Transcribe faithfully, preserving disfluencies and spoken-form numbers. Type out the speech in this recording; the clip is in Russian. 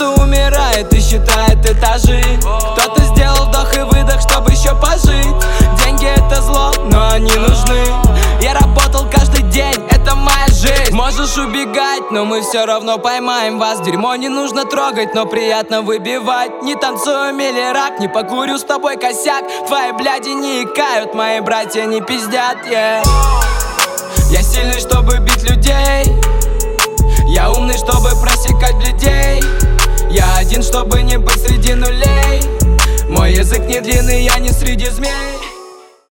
Кто-то умирает и считает этажи, кто-то сделал вдох и выдох, чтобы еще пожить. Деньги это зло, но они нужны. Я работал каждый день, это моя жизнь. Можешь убегать, но мы все равно поймаем вас. Дерьмо не нужно трогать, но приятно выбивать. Не танцуем или рак, не покурю с тобой косяк. Твои бляди не икают, мои братья не пиздят, yeah. Я сильный, чтобы бить людей. Я умный, чтобы просекать людей. Я один, чтобы не быть среди нулей. Мой язык не длинный, я не среди змей.